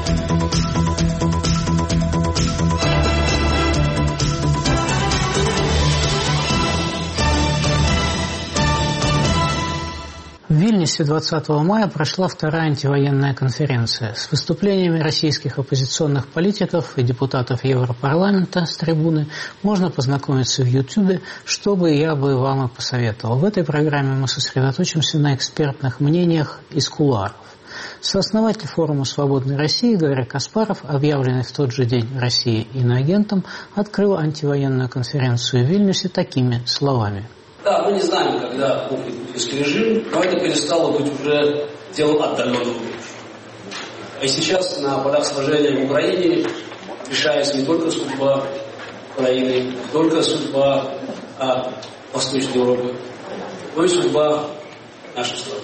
В Вильнюсе 20 мая прошла вторая антивоенная конференция. С выступлениями российских оппозиционных политиков и депутатов Европарламента с трибуны можно познакомиться в Ютубе, что бы я бы вам и посоветовал. В этой программе мы сосредоточимся на экспертных мнениях из кулуаров. Сооснователь форума «Свободной России» Гарри Каспаров, объявленный в тот же день Россией иноагентом, открыл антивоенную конференцию в Вильнюсе такими словами. Да, мы не знаем, когда рухнет путинский режим, но это перестало быть уже делом отдаленного будущего. И сейчас на полях сражения в Украине решается не только судьба Украины, не только судьба Восточной Европы, но и судьба нашей страны.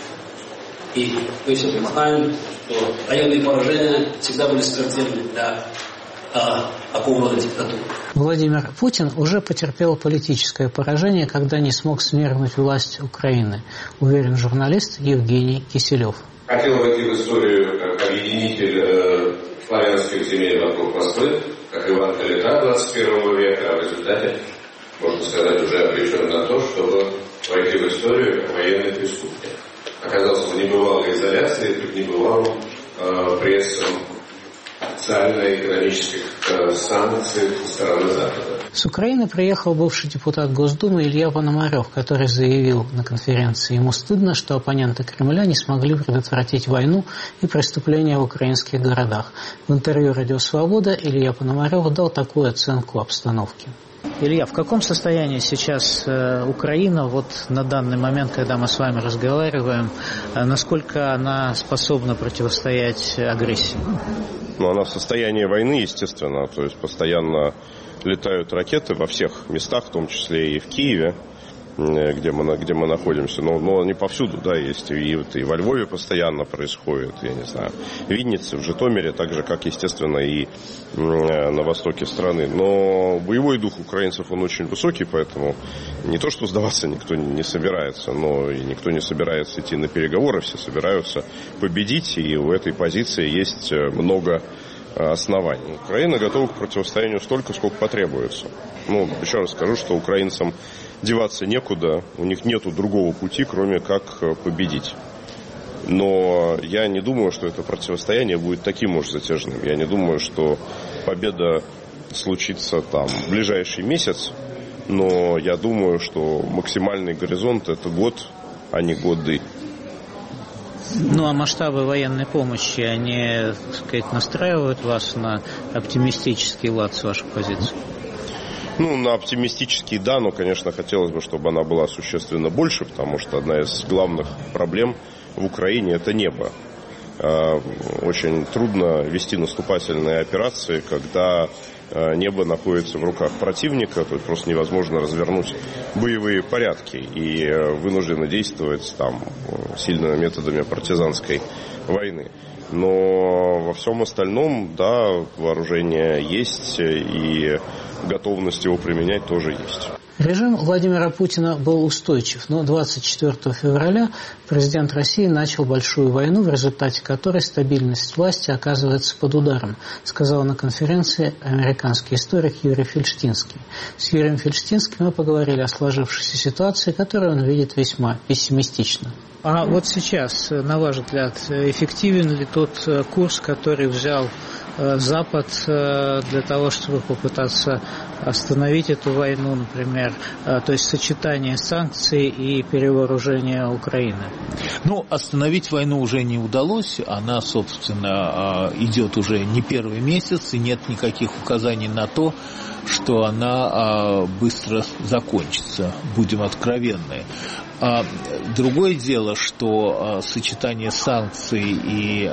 И мы все понимаем, что военные поражения всегда были смертельны для такого рода диктатуры. Владимир Путин уже потерпел политическое поражение, когда не смог свергнуть власть Украины, уверен журналист Евгений Киселев. Хотел войти в историю как объединитель славянских земель вокруг Москвы, как Иван Калита 21 века, а в результате, можно сказать, уже обречен на то, чтобы войти в историю как военный преступник. Оказался в небывалой изоляции, при небывалом прессом социально-экономических санкций со стороны Запада. С Украины приехал бывший депутат Госдумы Илья Пономарев, который заявил на конференции: ему стыдно, что оппоненты Кремля не смогли предотвратить войну и преступления в украинских городах. В интервью «Радио Свобода» Илья Пономарев дал такую оценку обстановки. Илья, в каком состоянии сейчас Украина вот на данный момент, когда мы с вами разговариваем, насколько она способна противостоять агрессии? Ну, она в состоянии войны, естественно, то есть постоянно летают ракеты во всех местах, в том числе и в Киеве, где мы находимся, но не повсюду, да, есть и во Львове постоянно происходит, я не знаю, в Виннице, в Житомире, так же, как, естественно, и на востоке страны. Но боевой дух украинцев, он очень высокий, поэтому не то, что сдаваться никто не собирается, но и никто не собирается идти на переговоры, все собираются победить, и у этой позиции есть много оснований. Украина готова к противостоянию столько, сколько потребуется. Ну, еще раз скажу, что украинцам деваться некуда, у них нету другого пути, кроме как победить. Но я не думаю, что это противостояние будет таким уж затяжным. Я не думаю, что победа случится там в ближайший месяц, но я думаю, что максимальный горизонт – это год, а не годы. Ну, а масштабы военной помощи, они, так сказать, настраивают вас на оптимистический лад с вашей позиции? Ну, на оптимистический, да, но, конечно, хотелось бы, чтобы она была существенно больше, потому что одна из главных проблем в Украине – это небо. Очень трудно вести наступательные операции, когда небо находится в руках противника, то есть просто невозможно развернуть боевые порядки и вынуждены действовать там сильными методами партизанской войны. Но во всем остальном, да, вооружение есть и готовность его применять тоже есть. Режим Владимира Путина был устойчив, но 24 февраля президент России начал большую войну, в результате которой стабильность власти оказывается под ударом, сказал на конференции американский историк Юрий Фельштинский. С Юрием Фельштинским мы поговорили о сложившейся ситуации, которую он видит весьма пессимистично. А вот сейчас, на ваш взгляд, эффективен ли тот курс, который взял Запад для того, чтобы попытаться остановить эту войну, например, то есть сочетание санкций и перевооружения Украины? Ну, остановить войну уже не удалось. Она, собственно, идет уже не первый месяц, и нет никаких указаний на то, что она быстро закончится, будем откровенны. Другое дело, что сочетание санкций и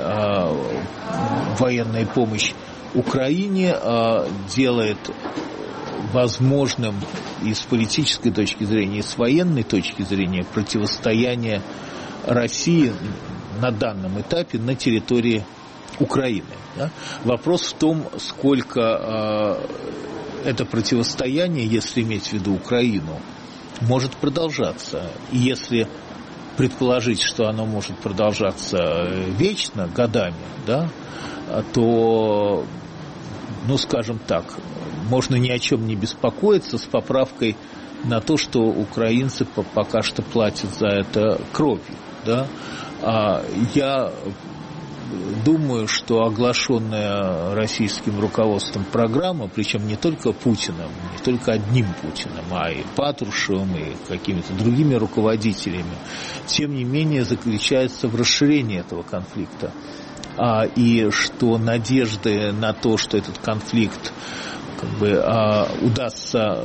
военная помощь Украине делает возможным и с политической точки зрения, и с военной точки зрения противостояние России на данном этапе на территории Украины. Да? Вопрос в том, сколько это противостояние, если иметь в виду Украину, может продолжаться. И если предположить, что оно может продолжаться вечно, годами, да, то, ну, скажем так, можно ни о чем не беспокоиться, с поправкой на то, что украинцы пока что платят за это кровью. Да? Я думаю, что оглашенная российским руководством программа, причем не только Путиным, не только одним Путиным, а и Патрушевым, и какими-то другими руководителями, тем не менее заключается в расширении этого конфликта. И что надежды на то, что этот конфликт удастся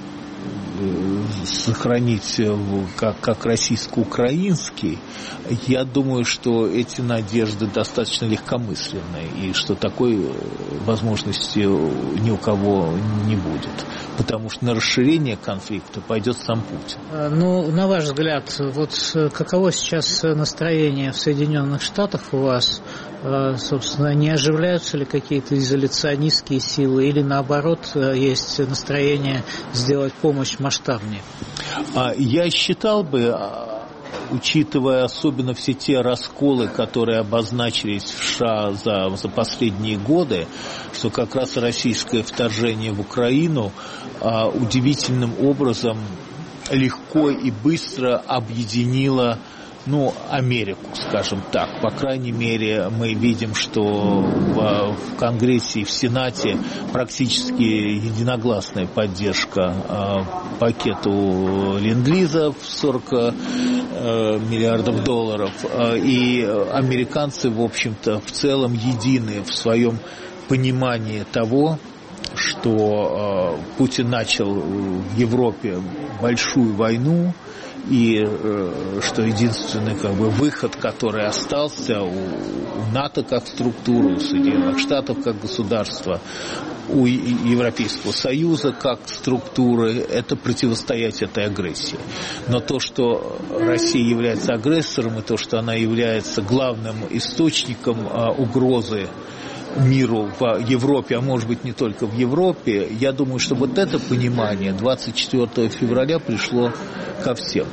сохранить как российско-украинский, я думаю, что эти надежды достаточно легкомысленные, и что такой возможности ни у кого не будет. Потому что на расширение конфликта пойдет сам Путин. Ну, на ваш взгляд, вот каково сейчас настроение в Соединенных Штатах у вас? Собственно, не оживляются ли какие-то изоляционистские силы, или наоборот есть настроение сделать помощь масштабнее? Я считал бы, учитывая особенно все те расколы, которые обозначились в США за последние годы, что как раз российское вторжение в Украину удивительным образом легко и быстро объединило Америку, скажем так. По крайней мере, мы видим, что в Конгрессе и в Сенате практически единогласная поддержка пакету Ленд-Лиза в 40 миллиардов долларов. И американцы, в общем-то, в целом едины в своем понимании того, что Путин начал в Европе большую войну, и что единственный выход, который остался у НАТО как структуры, у Соединенных Штатов как государства, у Европейского Союза как структуры, это противостоять этой агрессии. Но то, что Россия является агрессором, и то, что она является главным источником угрозы миру в Европе, а может быть не только в Европе, я думаю, что вот это понимание 24 февраля пришло ко всем.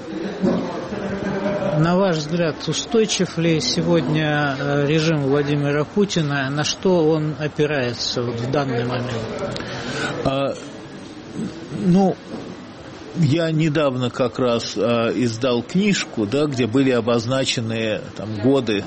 На ваш взгляд, устойчив ли сегодня режим Владимира Путина, на что он опирается в данный момент? Я недавно как раз издал книжку, где были обозначены годы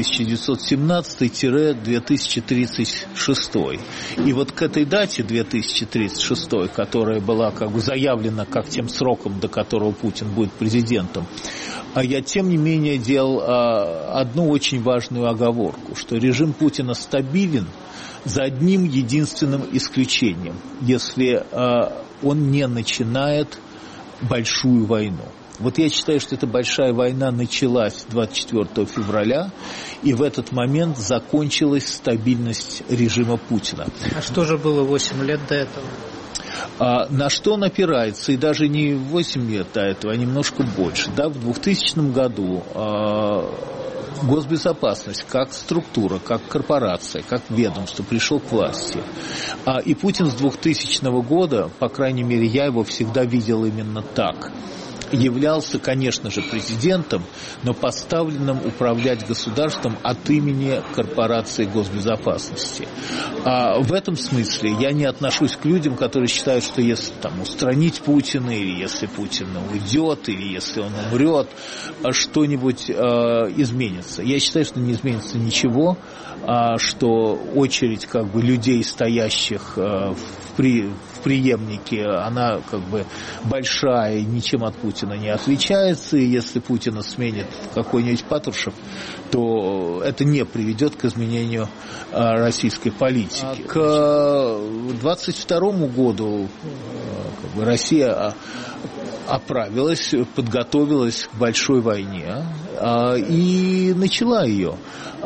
1917-2036. И вот к этой дате 2036, которая была заявлена как тем сроком, до которого Путин будет президентом, я тем не менее делал одну очень важную оговорку, что режим Путина стабилен за одним единственным исключением, если он не начинает большую войну. Вот я считаю, что эта большая война началась 24 февраля, и в этот момент закончилась стабильность режима Путина. А что же было 8 лет до этого? На что он опирается, и даже не 8 лет до этого, а немножко больше. В 2000 году госбезопасность как структура, как корпорация, как ведомство пришел к власти. И Путин с 2000 года, по крайней мере, я его всегда видел именно так, являлся, конечно же, президентом, но поставленным управлять государством от имени корпорации госбезопасности. В этом смысле я не отношусь к людям, которые считают, что если устранить Путина, или если Путин уйдет, или если он умрет, что-нибудь изменится. Я считаю, что не изменится ничего, что очередь людей, стоящих в преемнике, она большая и ничем от Путина не отличается, и если Путина сменит какой-нибудь Патрушев, то это не приведет к изменению российской политики. К 22 году Россия оправилась, подготовилась к большой войне и начала ее.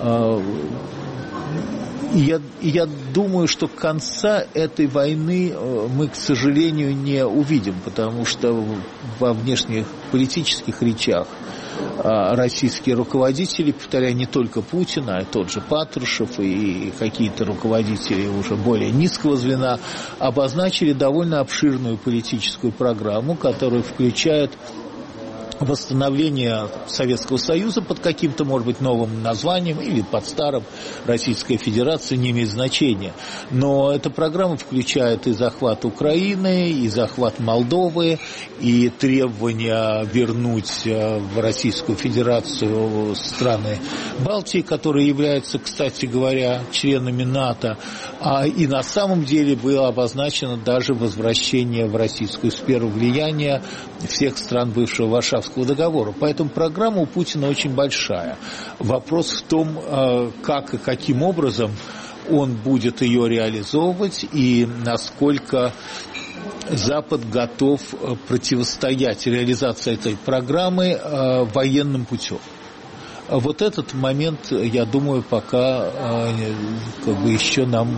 И я думаю, что конца этой войны мы, к сожалению, не увидим, потому что во внешних политических речах российские руководители, повторяю, не только Путин, а и тот же Патрушев и какие-то руководители уже более низкого звена, обозначили довольно обширную политическую программу, которая включает восстановление Советского Союза под каким-то, может быть, новым названием или под старым Российская Федерация, не имеет значения. Но эта программа включает и захват Украины, и захват Молдовы, и требования вернуть в Российскую Федерацию страны Балтии, которые являются, кстати говоря, членами НАТО. И на самом деле было обозначено даже возвращение в российскую сферу влияния всех стран бывшего Варшавского договора. Поэтому программа у Путина очень большая. Вопрос в том, как и каким образом он будет ее реализовывать и насколько Запад готов противостоять реализации этой программы военным путем. Вот этот момент, я думаю, пока еще нам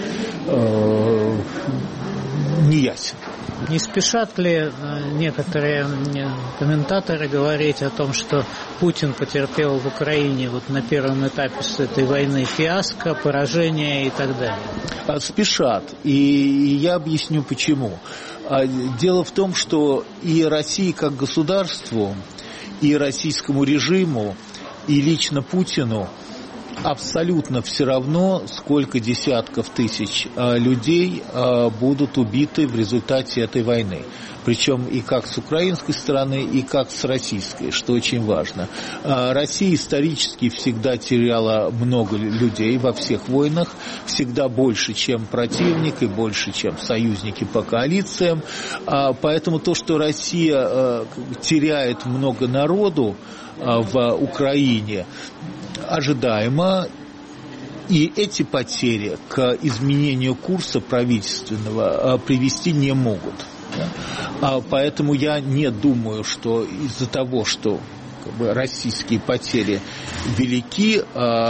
не ясен. Не спешат ли некоторые комментаторы говорить о том, что Путин потерпел в Украине на первом этапе с этой войны фиаско, поражение и так далее? Спешат. И я объясню почему. Дело в том, что и России как государству, и российскому режиму, и лично Путину абсолютно все равно, сколько десятков тысяч людей будут убиты в результате этой войны. Причем и как с украинской стороны, и как с российской, что очень важно. Россия исторически всегда теряла много людей во всех войнах, всегда больше, чем противник, и больше, чем союзники по коалициям. Поэтому то, что Россия теряет много народу в Украине, ожидаемо, и эти потери к изменению курса правительственного привести не могут. Поэтому я не думаю, что из-за того, что российские потери велики,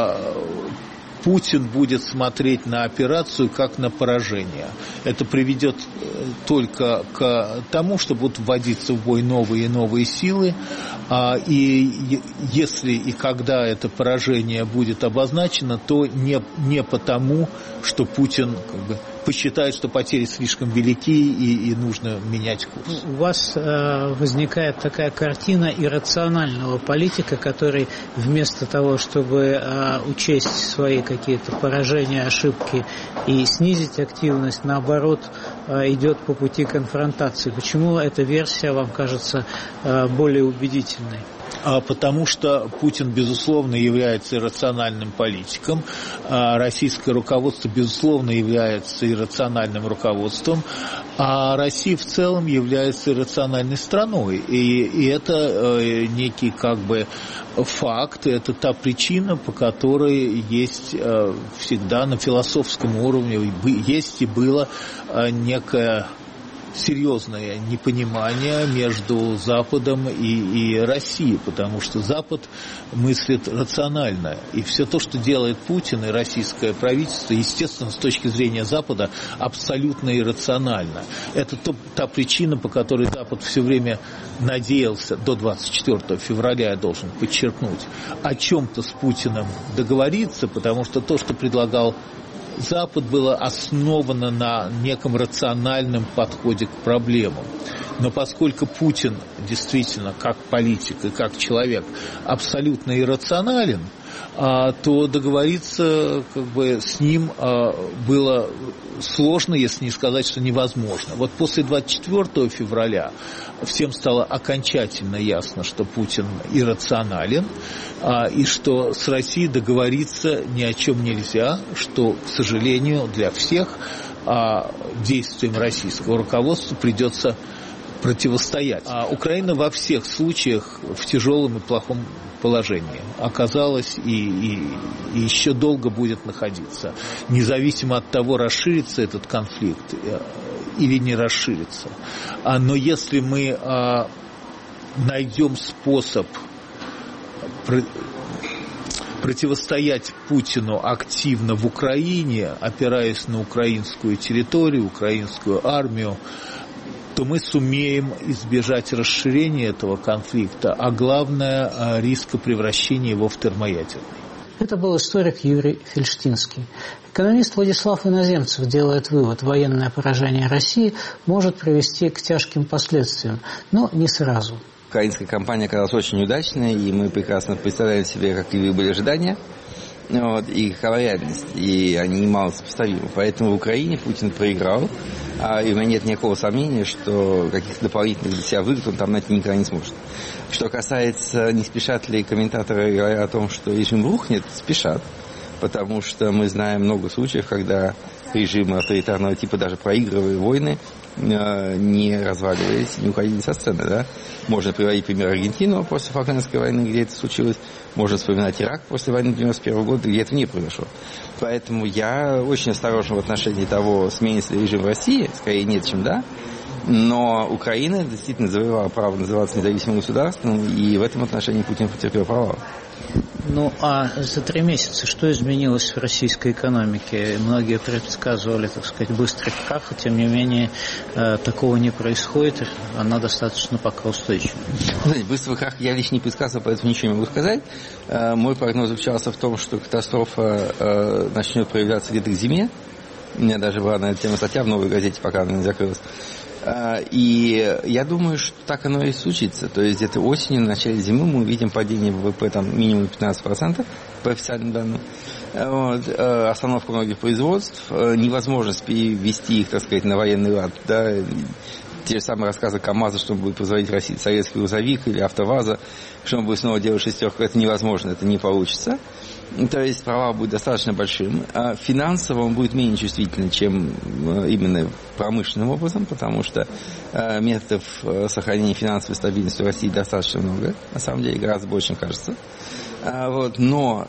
Путин будет смотреть на операцию как на поражение. Это приведет только к тому, что будут вводиться в бой новые и новые силы. И если и когда это поражение будет обозначено, то не потому, что Путин посчитает, что потери слишком велики и нужно менять курс. У вас возникает такая картина иррационального политика, который вместо того, чтобы учесть свои какие-то поражения, ошибки и снизить активность, наоборот, идет по пути конфронтации. Почему эта версия вам кажется более убедительной? Потому что Путин, безусловно, является иррациональным политиком, российское руководство, безусловно, является иррациональным руководством, а Россия в целом является иррациональной страной. И это некий факт, это та причина, по которой есть всегда на философском уровне, есть и было некое серьезное непонимание между Западом и Россией, потому что Запад мыслит рационально. И все то, что делает Путин и российское правительство, естественно, с точки зрения Запада, абсолютно иррационально. Это та причина, по которой Запад все время надеялся до 24 февраля, я должен подчеркнуть, о чем-то с Путиным договориться, потому что то, что предлагал Запад, было основано на неком рациональном подходе к проблемам. Но поскольку Путин действительно, как политик и как человек, абсолютно иррационален, то договориться с ним было сложно, если не сказать, что невозможно. Вот после 24 февраля всем стало окончательно ясно, что Путин иррационален, и что с Россией договориться ни о чем нельзя, что, к сожалению, для всех действиям российского руководства придется противостоять. Украина во всех случаях в тяжелом и плохом положении оказалась и еще долго будет находиться, независимо от того, расширится этот конфликт или не расширится. Но если мы найдем способ противостоять Путину активно в Украине, опираясь на украинскую территорию, украинскую армию, то мы сумеем избежать расширения этого конфликта, а главное – риска превращения его в термоядерный. Это был историк Юрий Фельштинский. Экономист Владислав Иноземцев делает вывод: военное поражение России может привести к тяжким последствиям, но не сразу. украинская кампания оказалась очень удачной, и мы прекрасно представляем себе, какие были ожидания, и какова реальность, и они мало сопоставимы. Поэтому в Украине Путин проиграл, и у меня нет никакого сомнения, что каких-то дополнительных для себя выгод он там найти никогда не сможет. Что касается, не спешат ли комментаторы говорят о том, что режим рухнет, спешат, потому что мы знаем много случаев, когда режимы авторитарного типа, даже проигрывая войны, не разваливались, не уходили со сцены. Да? Можно приводить пример Аргентину после Фолклендской войны, где это случилось. Можно вспоминать Ирак после войны 1991 года, где это не произошло. Поэтому я очень осторожен в отношении того, сменится ли режим в России. Скорее нет, чем да. Но Украина действительно завоевала право называться независимым государством, и в этом отношении Путин потерпел провал. Ну, а за 3 месяца что изменилось в российской экономике? Многие предсказывали, так сказать, быстрый крах, тем не менее такого не происходит, она достаточно пока устойчива. Знаете, быстрый крах я лично не предсказывал, поэтому ничего не могу сказать. Мой прогноз заключался в том, что катастрофа начнет проявляться где-то к зиме. У меня даже была на эту тему статья в «Новой газете», пока она не закрылась. И я думаю, что так оно и случится. То есть где-то осенью, в начале зимы мы увидим падение ВВП там минимум 15% по официальным данным. Остановка многих производств, невозможность перевести их, так сказать, на военный лад. Да? Те же самые рассказы КАМАЗа, что он будет производить советский грузовик, или АвтоВАЗа, что он будет снова делать шестерку, это невозможно, это не получится. То есть провал будет достаточно большим. А финансово он будет менее чувствительный, чем именно промышленным образом, потому что методов сохранения финансовой стабильности в России достаточно много, на самом деле, гораздо больше, чем кажется. Но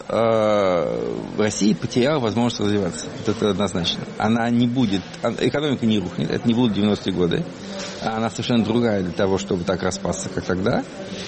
Россия потеряла возможность развиваться. Это однозначно. Она не будет, экономика не рухнет, это не будут 90-е годы. Она совершенно другая для того, чтобы так распасться, как тогда.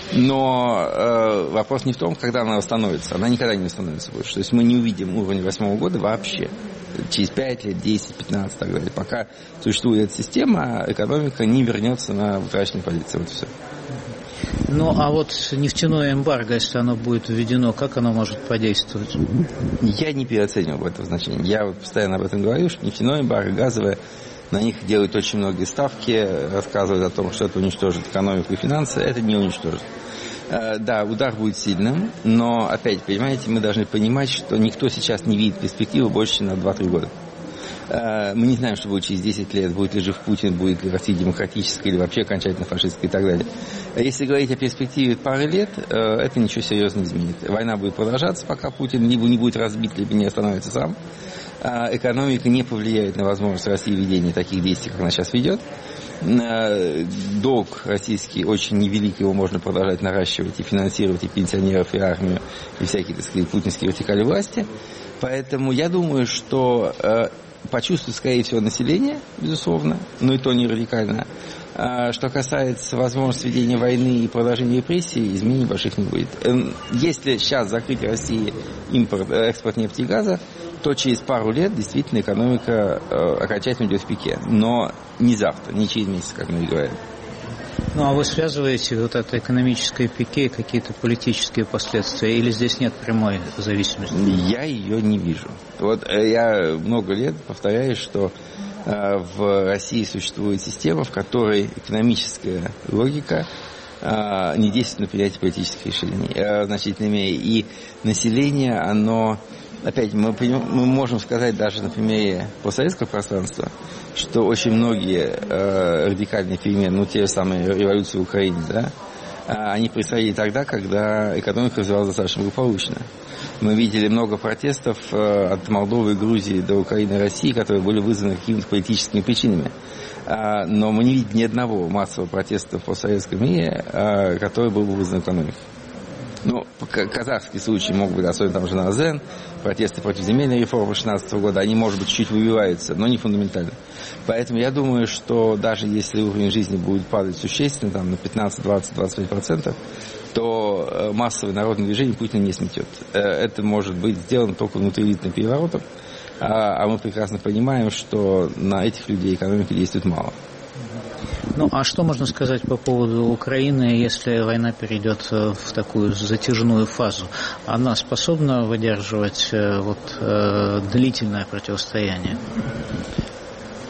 Но вопрос не в том, когда она восстановится. Она никогда не восстановится больше. То есть мы не увидим уровень 2008 года вообще. Через 5 лет, 10, 15 и так далее. Пока существует эта система, экономика не вернется на утраченные позиции. Вот все. Ну, а вот нефтяное эмбарго, если оно будет введено, как оно может подействовать? Я не переоценивал это значение. Я вот постоянно об этом говорю, что нефтяное эмбарго, газовое, на них делают очень многие ставки, рассказывают о том, что это уничтожит экономику и финансы. Это не уничтожит. Да, удар будет сильным, но, опять, понимаете, мы должны понимать, что никто сейчас не видит перспективы больше, чем на 2-3 года. Мы не знаем, что будет через 10 лет, будет ли жив Путин, будет ли Россия демократическая или вообще окончательно фашистская и так далее. Если говорить о перспективе пары лет, это ничего серьезного не изменит. Война будет продолжаться, пока Путин либо не будет разбит, либо не остановится сам. Экономика не повлияет на возможность России ведения таких действий, как она сейчас ведет. Долг российский очень невелик, его можно продолжать наращивать и финансировать и пенсионеров, и армию, и всякие, так сказать, путинские вертикали власти. Поэтому я думаю, что почувствует, скорее всего, население, безусловно, но и то не радикально. Что касается возможности ведения войны и продолжения репрессий, изменений больших не будет. Если сейчас закрыть России экспорт нефти и газа, то через пару лет действительно экономика окончательно идет в пике. Но не завтра, не через месяц, как многие говорят. Ну, а вы связываете вот это экономическое пике и какие-то политические последствия, или здесь нет прямой зависимости? Я ее не вижу. Вот я много лет повторяю, что в России существует система, в которой экономическая логика не действует на принятие политических решений в значительной мере. И население, оно... Опять, мы можем сказать даже на примере постсоветского пространства, что очень многие радикальные перемены, те же самые революции в Украине, да, они происходили тогда, когда экономика развивалась достаточно благополучно. Мы видели много протестов от Молдовы, Грузии до Украины и России, которые были вызваны какими-то политическими причинами. Но мы не видели ни одного массового протеста в постсоветском мире, который был бы вызван экономикой. Ну, казахский случай мог быть, особенно там Жаназен, протесты против земельной реформы 2016 года, они, может быть, чуть выбиваются, но не фундаментально. Поэтому я думаю, что даже если уровень жизни будет падать существенно, там, на 15, 20, 25%, то массовое народное движение Путина не сметет. Это может быть сделано только внутриэлитным переворотом, а мы прекрасно понимаем, что на этих людей экономика действует мало. Ну, а что можно сказать по поводу Украины, если война перейдет в такую затяжную фазу? Она способна выдерживать длительное противостояние?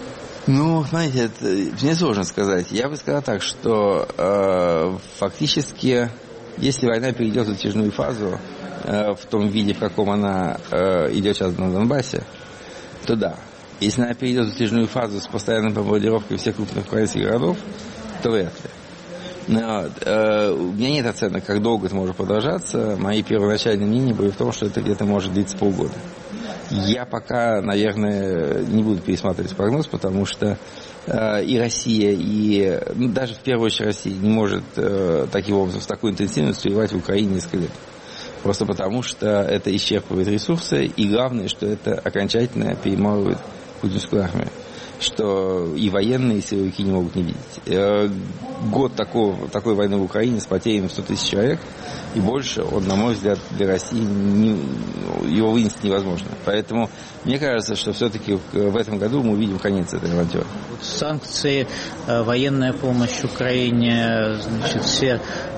Ну, знаете, мне сложно сказать. Я бы сказал так, что фактически, если война перейдет в затяжную фазу, в том виде, в каком она идет сейчас на Донбассе, то да. Если она перейдет в затяжную фазу с постоянной бомбардировкой всех крупных украинских городов, то вряд ли. Но, у меня нет оценок, как долго это может продолжаться. Мои первоначальные мнения были в том, что это где-то может длиться полгода. Я пока, наверное, не буду пересматривать прогноз, потому что и Россия, и даже в первую очередь Россия не может таким образом, с такой интенсивностью воевать в Украине несколько лет. Просто потому, что это исчерпывает ресурсы, и главное, что это окончательно перемалывает путинскую армию, что и военные, и силовики не могут не видеть. Год такой войны в Украине с потерями 100 тысяч человек и больше, он, на мой взгляд, для России его вынести невозможно. Поэтому мне кажется, что все-таки в этом году мы увидим конец этой авантюры. Санкции, военная помощь Украине, значит, все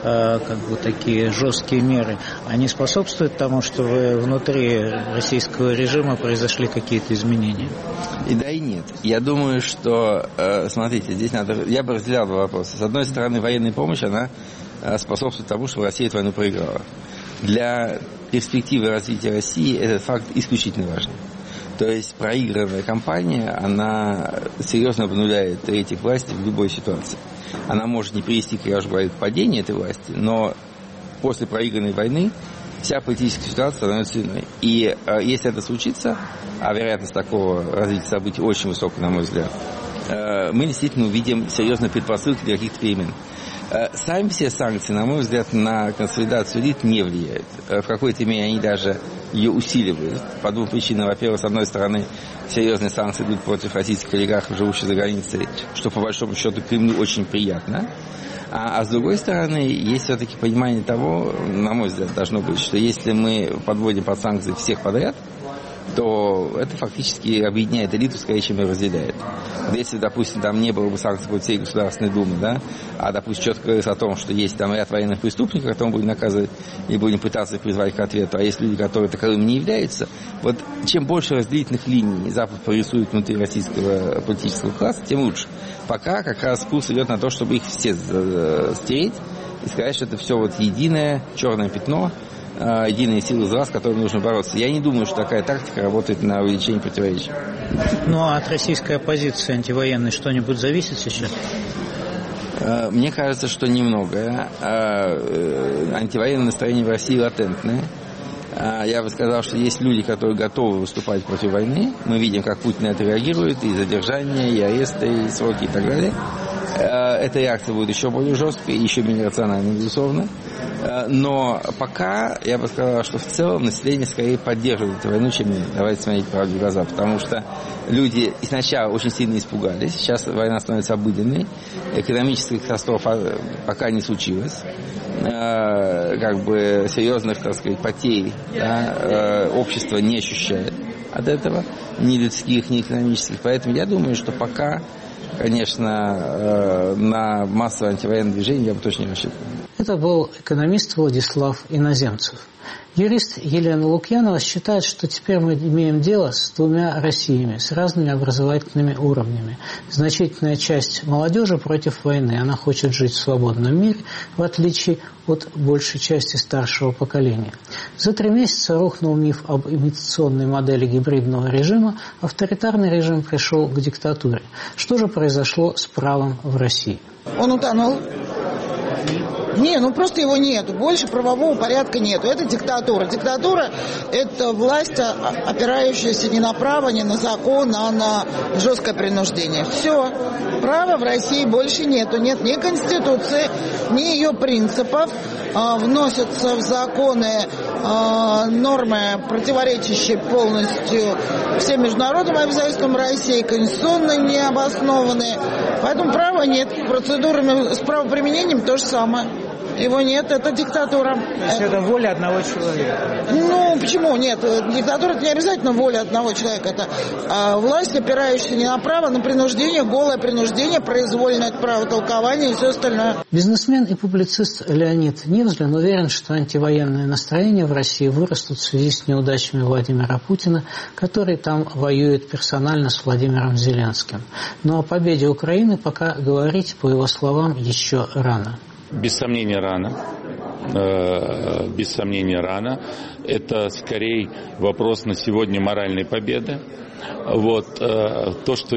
такие жесткие меры, они способствуют тому, что внутри российского режима произошли какие-то изменения? И да, и нет. Я думаю, что, смотрите, здесь я бы разделял два вопроса. С одной стороны, военная помощь, она способствует тому, чтобы Россия эту войну проиграла. Для перспективы развития России этот факт исключительно важен. То есть проигранная кампания, она серьезно обнуляет рейтинг власти в любой ситуации. Она может не привести, как я уже говорил, к падению этой власти, но после проигранной войны вся политическая ситуация становится иной. И если это случится, а вероятность такого развития событий очень высокая, на мой взгляд, мы действительно увидим серьезные предпосылки для каких-то перемен. Сами все санкции, на мой взгляд, на консолидацию элит не влияют. В какой-то мере они даже ее усиливают. По двум причинам. Во-первых, с одной стороны, серьезные санкции идут против российских олигархов, живущих за границей, что, по большому счету, Кремлю очень приятно. А с другой стороны, есть все-таки понимание того, на мой взгляд, должно быть, что если мы подводим под санкции всех подряд, то это фактически объединяет элиту скорее, чем ее разделяет. Если, допустим, там не было бы санкций против всей Государственной Думы, да, а, допустим, четко говорится о том, что есть там ряд военных преступников, которые мы будем наказывать и будем пытаться их призвать к ответу, а есть люди, которые таковыми не являются, вот чем больше разделительных линий Запад прорисует внутри российского политического класса, тем лучше. Пока как раз курс идет на то, чтобы их все стереть и сказать, что это все вот единое черное пятно, единые силы зла, с которыми нужно бороться. Я не думаю, что такая тактика работает на увеличение противоречий. Ну, а от российской оппозиции антивоенной что-нибудь зависит сейчас? Мне кажется, что немного. Антивоенное настроение в России латентное. Я бы сказал, что есть люди, которые готовы выступать против войны. Мы видим, как Путин на это реагирует, и задержания, и аресты, и сроки, и так далее. Эта реакция будет еще более жесткой, еще менее рациональной, безусловно. Но пока, я бы сказал, что в целом население скорее поддерживает эту войну, чем нет. Давайте смотреть правде в глаза. Потому что люди сначала очень сильно испугались. Сейчас война становится обыденной. Экономическая катастрофа пока не случилась. Серьезных, так сказать, потерь, да, общество не ощущает от этого. Ни людских, ни экономических. Поэтому я думаю, что пока, конечно, на массовое антивоенное движение я бы точно не рассчитывал. Это был экономист Владислав Иноземцев. Юрист Елена Лукьянова считает, что теперь мы имеем дело с двумя Россиями, с разными образовательными уровнями. Значительная часть молодежи против войны. Она хочет жить в свободном мире, в отличие от большей части старшего поколения. За 3 месяца рухнул миф об имитационной модели гибридного режима. Авторитарный режим пришел к диктатуре. Что же произошло с правом в России? Он утонул. Просто его нету. Больше правового порядка нету. Это диктатура. Диктатура – это власть, опирающаяся не на право, не на закон, а на жесткое принуждение. Все. Права в России больше нету. Нет ни Конституции, ни ее принципов. Вносятся в законы нормы, противоречащие полностью всем международным обязательствам России, конституционно необоснованные. Поэтому права нет. С процедурами, с правоприменением то же самое. Его нет, это диктатура. То есть это воля одного человека? Ну, почему нет? Диктатура – это не обязательно воля одного человека. Это власть, опирающаяся не на право, на принуждение, голое принуждение, произвольное правотолкование и все остальное. Бизнесмен и публицист Леонид Невзлин уверен, что антивоенные настроения в России вырастут в связи с неудачами Владимира Путина, который там воюет персонально с Владимиром Зеленским. Но о победе Украины пока говорить, по его словам, еще рано. Без сомнения, рано. Без сомнения, рано. Это скорее вопрос на сегодня моральной победы. Вот то, что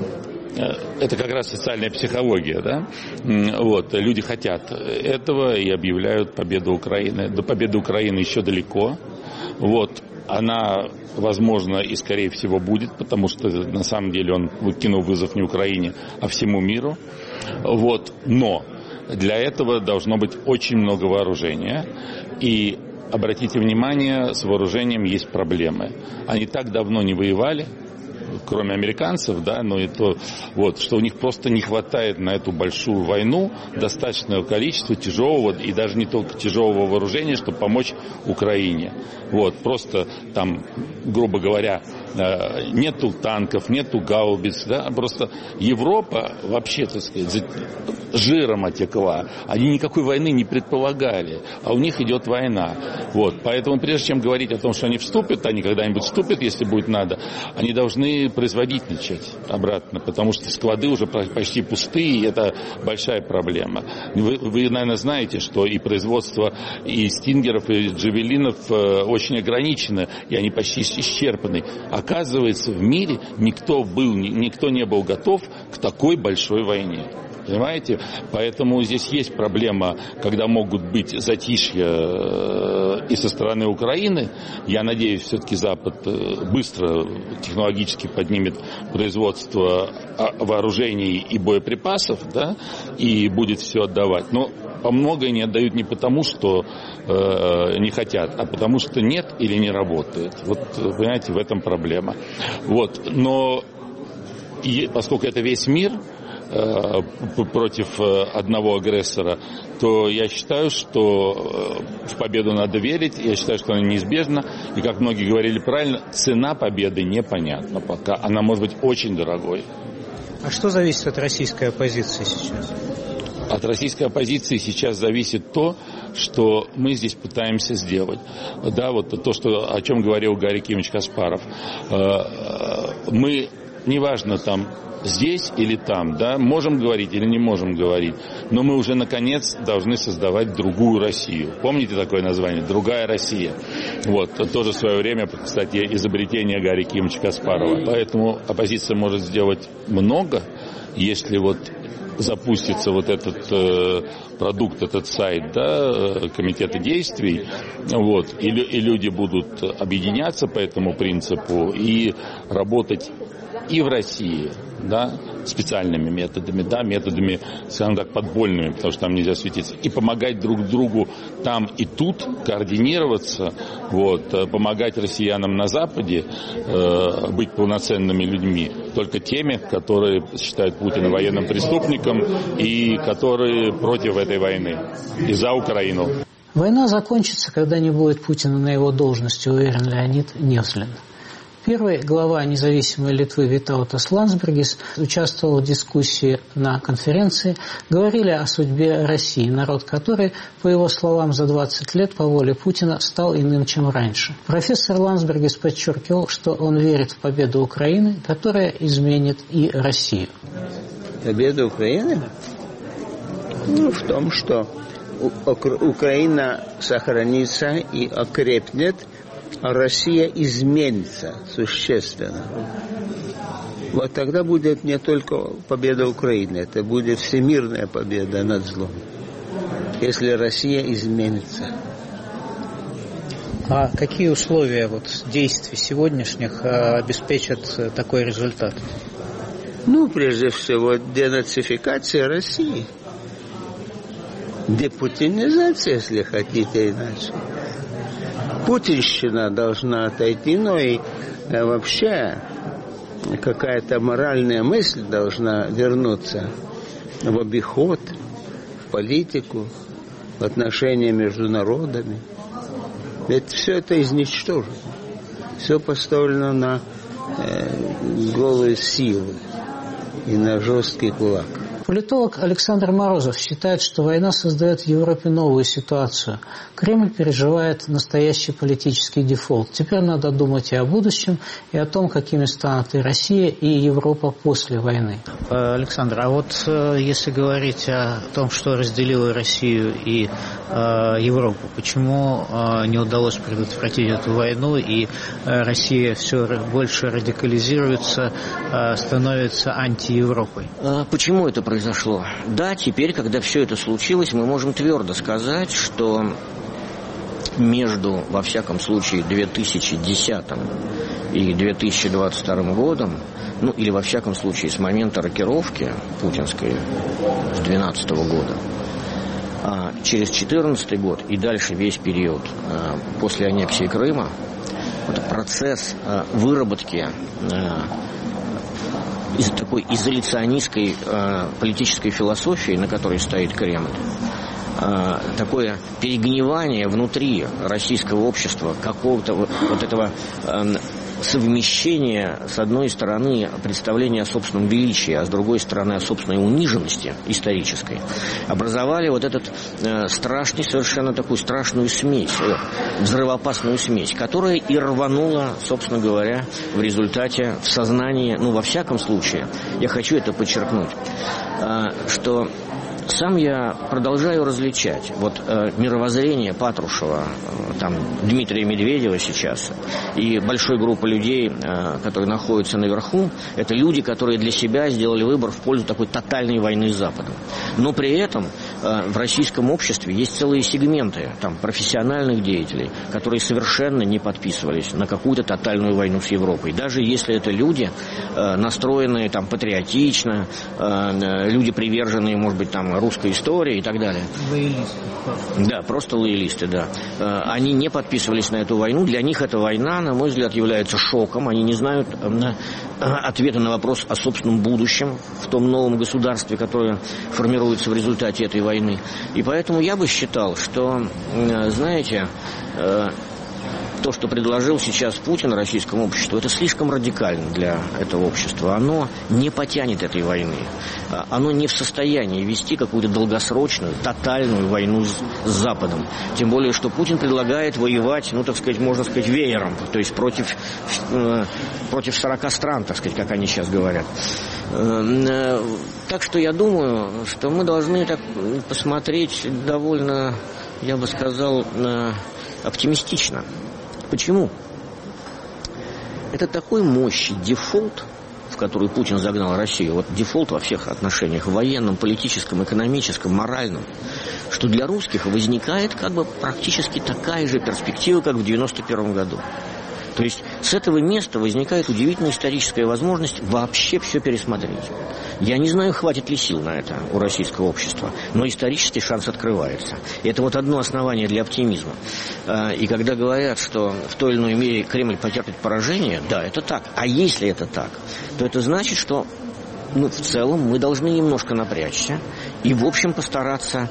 это как раз социальная психология, да? Вот, люди хотят этого и объявляют победу Украины. До победы Украины еще далеко. Вот, она, возможно, и скорее всего будет, потому что на самом деле он кинул вызов не Украине, а всему миру. Вот, но для этого должно быть очень много вооружения. И обратите внимание, с вооружением есть проблемы. Они так давно не воевали, кроме американцев, да, но это вот, что у них просто не хватает на эту большую войну достаточного количества тяжелого и даже не только тяжелого вооружения, чтобы помочь Украине. Вот, просто там, грубо говоря, нету танков, нету гаубиц, да, просто Европа вообще, так сказать, жиром отекла. Они никакой войны не предполагали, а у них идет война. Вот, поэтому прежде чем говорить о том, что они вступят, они когда-нибудь вступят, если будет надо, они должны производить начать обратно, потому что склады уже почти пустые, и это большая проблема. Вы, наверное, знаете, что и производство и стингеров, и джавелинов очень ограничено, и они почти исчерпаны. Оказывается, в мире никто не был готов к такой большой войне. Понимаете? Поэтому здесь есть проблема, когда могут быть затишья и со стороны Украины. Я надеюсь, все-таки Запад быстро технологически поднимет производство вооружений и боеприпасов, да, и будет все отдавать. Но многое не отдают не потому, что не хотят, а потому что нет или не работает. Вот, понимаете, в этом проблема. Вот. Но поскольку это весь мир против одного агрессора, то я считаю, что в победу надо верить, я считаю, что она неизбежна, и, как многие говорили правильно, цена победы непонятна пока, она может быть очень дорогой. А что зависит от российской оппозиции сейчас? От российской оппозиции сейчас зависит то, что мы здесь пытаемся сделать. Да, вот то, о чем говорил Гарри Кимович Каспаров. Мы, неважно там, здесь или там, да, можем говорить или не можем говорить, но мы уже, наконец, должны создавать другую Россию. Помните такое название? «Другая Россия». Вот, тоже в свое время, кстати, изобретение Гарри Кимовича Каспарова. Поэтому оппозиция может сделать много, если вот запустится вот этот продукт, этот сайт, да, комитета действий, вот, и люди будут объединяться по этому принципу и работать и в России, да, специальными методами, да, методами, скажем так, подпольными, потому что там нельзя светиться, и помогать друг другу там и тут, координироваться, вот, помогать россиянам на Западе быть полноценными людьми, только теми, которые считают Путина военным преступником и которые против этой войны и за Украину. Война закончится, когда не будет Путина на его должности, уверен Леонид Невзлин. Первый глава независимой Литвы Витаутас Ландсбергис участвовал в дискуссии на конференции. Говорили о судьбе России, народ которой, по его словам, за 20 лет по воле Путина стал иным, чем раньше. Профессор Ландсбергис подчеркивал, что он верит в победу Украины, которая изменит и Россию. Победа Украины? В том, что Украина сохранится и окрепнет, а Россия изменится существенно. Вот тогда будет не только победа Украины, это будет всемирная победа над злом, если Россия изменится. А какие условия действий сегодняшних обеспечат такой результат? Прежде всего, денацификация России. Депутинизация, если хотите иначе. Путинщина должна отойти, но и вообще какая-то моральная мысль должна вернуться в обиход, в политику. отношения между народами. Ведь все это изничтожено. Все поставлено на голую силу и на жесткий кулак. Политолог Александр Морозов считает, что война создает в Европе новую ситуацию. Кремль переживает настоящий политический дефолт. Теперь надо думать и о будущем, и о том, какими станут и Россия, и Европа после войны. Александр, а вот если говорить о том, что разделило Россию и Европу, почему не удалось предотвратить эту войну, и Россия все больше радикализируется, становится антиевропой? Почему это произошло? Да, теперь, когда все это случилось, мы можем твердо сказать, что между, во всяком случае, 2010 и 2022 годом, ну или во всяком случае с момента рокировки путинской с 2012 года, через 2014 год и дальше весь период после аннексии Крыма, вот процесс выработки из такой изоляционистской политической философии, на которой стоит Кремль, такое перегнивание внутри российского общества, какого-то вот этого совмещения, с одной стороны, представления о собственном величии, а с другой стороны, о собственной униженности исторической, образовали вот этот страшный, совершенно такую страшную смесь, взрывоопасную смесь, которая и рванула, собственно говоря, в результате в сознании, ну, во всяком случае, я хочу это подчеркнуть, что сам я продолжаю различать вот мировоззрение Патрушева, там, Дмитрия Медведева сейчас и большой группы людей, которые находятся наверху, это люди, которые для себя сделали выбор в пользу такой тотальной войны с Западом. Но при этом в российском обществе есть целые сегменты там, профессиональных деятелей, которые совершенно не подписывались на какую-то тотальную войну с Европой. Даже если это люди, настроенные там, патриотично, люди, приверженные, может быть, там, русской истории и так далее. Лоялисты. Да, просто лоялисты, да. Они не подписывались на эту войну. Для них эта война, на мой взгляд, является шоком. Они не знают ответа на вопрос о собственном будущем в том новом государстве, которое формируется в результате этой войны. И поэтому я бы считал, что, знаете, то, что предложил сейчас Путин российскому обществу, это слишком радикально для этого общества. Оно не потянет этой войны. Оно не в состоянии вести какую-то долгосрочную, тотальную войну с Западом. Тем более, что Путин предлагает воевать, ну, так сказать, можно сказать, веером. То есть против 40 стран, так сказать, как они сейчас говорят. Так что я думаю, что мы должны так посмотреть довольно, я бы сказал, оптимистично. Почему? Это такой мощный дефолт, в который Путин загнал Россию, вот дефолт во всех отношениях, военном, политическом, экономическом, моральном, что для русских возникает как бы практически такая же перспектива, как в 1991 году. То есть с этого места возникает удивительная историческая возможность вообще все пересмотреть. Я не знаю, хватит ли сил на это у российского общества, но исторический шанс открывается. И это вот одно основание для оптимизма. И когда говорят, что в той или иной мере Кремль потерпит поражение, да, это так. А если это так, то это значит, что в целом мы должны немножко напрячься и, в общем, постараться,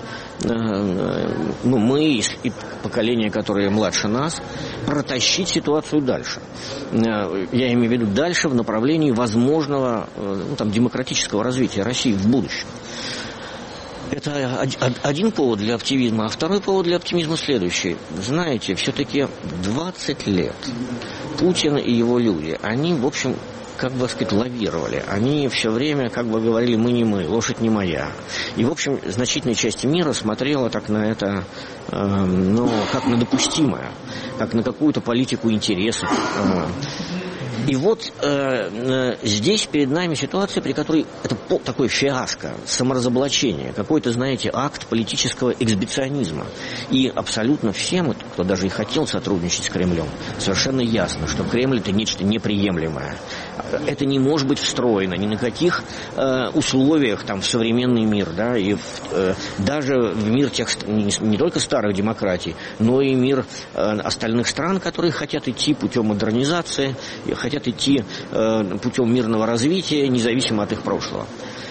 мы и поколение, которое младше нас, протащить ситуацию дальше. Я имею в виду дальше в направлении возможного демократического развития России в будущем. Это один повод для оптимизма, а второй повод для оптимизма следующий. Знаете, все-таки 20 лет Путин и его люди, они, в общем, как бы сказать, лавировали. Они все время как бы говорили: мы не мы, лошадь не моя. И, в общем, значительная часть мира смотрела так на это, как на допустимое, как на какую-то политику интересов. И вот здесь перед нами ситуация, при которой это такое фиаско, саморазоблачение, какой-то, знаете, акт политического эксбиционизма. И абсолютно всем, кто даже и хотел сотрудничать с Кремлем, совершенно ясно, что Кремль – это нечто неприемлемое. Это не может быть встроено ни на каких условиях там, в современный мир, да, и даже в мир тех, не только старых демократий, но и мир остальных стран, которые хотят идти путем модернизации, хотят идти путем мирного развития, независимо от их прошлого.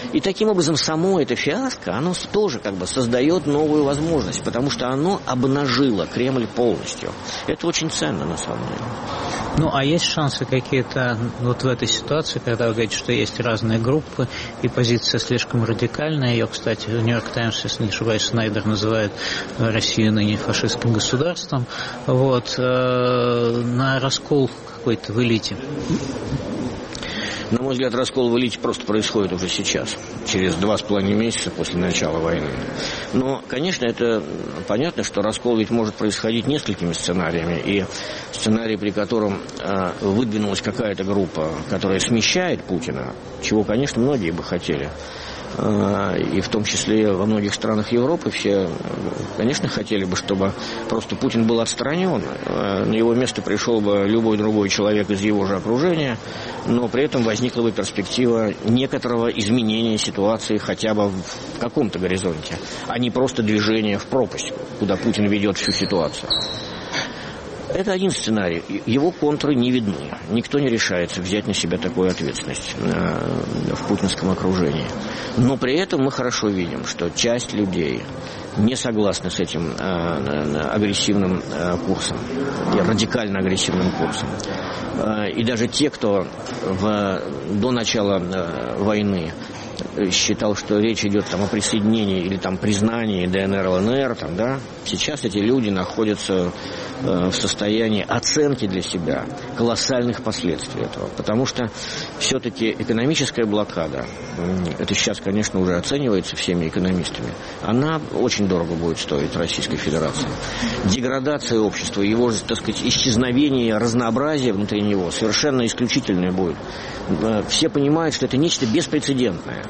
И таким образом само это фиаско, оно тоже как бы создает новую возможность, потому что оно обнажило Кремль полностью. Это очень ценно на самом деле. Ну, а есть шансы какие-то вот в этой ситуации, когда вы говорите, что есть разные группы, и позиция слишком радикальная. Ее, кстати, в «Нью-Йорк Таймс», если не ошибаюсь, Снайдер называет Россию ныне фашистским государством. Вот, на раскол какой-то в элите. На мой взгляд, раскол в элите просто происходит уже сейчас, через 2,5 месяца после начала войны. Но, конечно, это понятно, что раскол ведь может происходить несколькими сценариями. И сценарий, при котором выдвинулась какая-то группа, которая смещает Путина, чего, конечно, многие бы хотели, и в том числе во многих странах Европы все, конечно, хотели бы, чтобы просто Путин был отстранен, на его место пришел бы любой другой человек из его же окружения, но при этом возникла бы перспектива некоторого изменения ситуации хотя бы в каком-то горизонте, а не просто движение в пропасть, куда Путин ведет всю ситуацию. Это один сценарий. Его контуры не видны. Никто не решается взять на себя такую ответственность в путинском окружении. Но при этом мы хорошо видим, что часть людей не согласны с этим агрессивным курсом, радикально агрессивным курсом. И даже те, кто до начала войны считал, что речь идет там о присоединении или там признании ДНР, ЛНР, там, да, сейчас эти люди находятся в состоянии оценки для себя колоссальных последствий этого. Потому что все-таки экономическая блокада, это сейчас, конечно, уже оценивается всеми экономистами, она очень дорого будет стоить Российской Федерации. Деградация общества, его, так сказать, исчезновение, разнообразие внутри него совершенно исключительное будет. Все понимают, что это нечто беспрецедентное,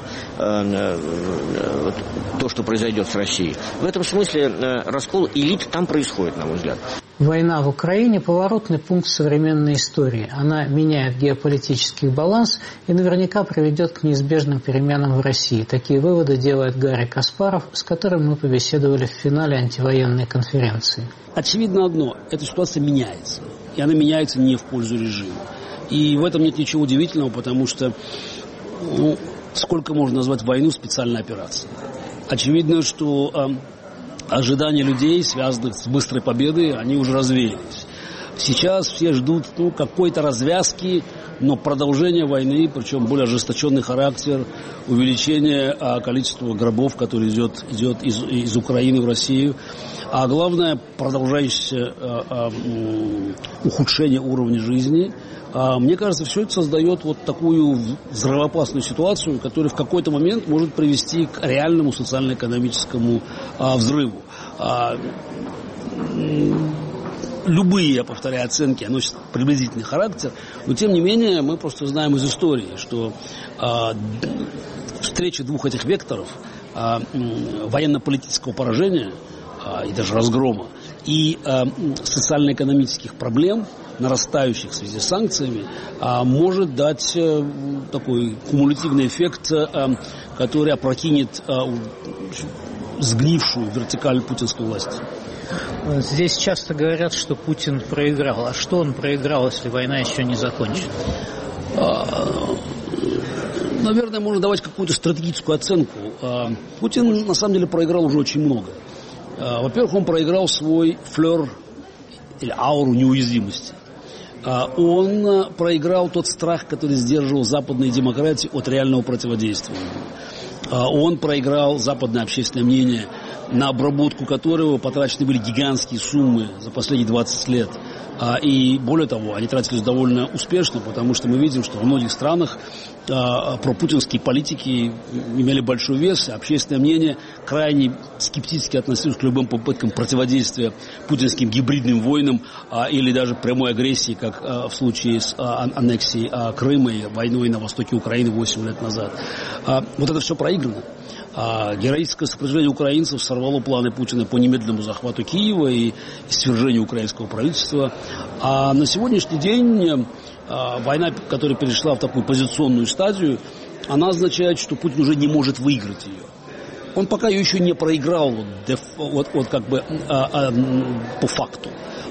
то, что произойдет с Россией. В этом смысле раскол элит там происходит, на мой взгляд. Война в Украине – поворотный пункт современной истории. Она меняет геополитический баланс и наверняка приведет к неизбежным переменам в России. Такие выводы делает Гарри Каспаров, с которым мы побеседовали в финале антивоенной конференции. Очевидно одно – эта ситуация меняется. И она меняется не в пользу режима. И в этом нет ничего удивительного, потому что сколько можно назвать войну специальной операцией? Очевидно, что ожидания людей, связанных с быстрой победой, они уже развеялись. Сейчас все ждут какой-то развязки, но продолжения войны, причем более ожесточенный характер, увеличение количества гробов, которые идет из Украины в Россию, а главное, продолжающееся ухудшение уровня жизни. Мне кажется, все это создает вот такую взрывоопасную ситуацию, которая в какой-то момент может привести к реальному социально-экономическому взрыву. Любые, я повторяю, оценки носят приблизительный характер, но тем не менее мы просто знаем из истории, что встреча двух этих векторов, военно-политического поражения и даже разгрома, и социально-экономических проблем, нарастающих в связи с санкциями, может дать такой кумулятивный эффект, который опрокинет сгнившую вертикаль путинской власти. Здесь часто говорят, что Путин проиграл. А что он проиграл, если война еще не закончена? Наверное, можно давать какую-то стратегическую оценку. Путин, на самом деле, проиграл уже очень много. Во-первых, он проиграл свой флер или ауру неуязвимости. Он проиграл тот страх, который сдерживал западные демократии от реального противодействия. Он проиграл западное общественное мнение, на обработку которого потрачены были гигантские суммы за последние 20 лет. И более того, они тратились довольно успешно, потому что мы видим, что в многих странах пропутинские политики имели большой вес, общественное мнение крайне скептически относилось к любым попыткам противодействия путинским гибридным войнам или даже прямой агрессии, как в случае с аннексией Крыма и войной на востоке Украины 8 лет назад. Вот это все проиграно. Героическое сопротивление украинцев сорвало планы Путина по немедленному захвату Киева и свержению украинского правительства. А на сегодняшний день война, которая перешла в такую позиционную стадию, она означает, что Путин уже не может выиграть ее. Он пока ее еще не проиграл по факту.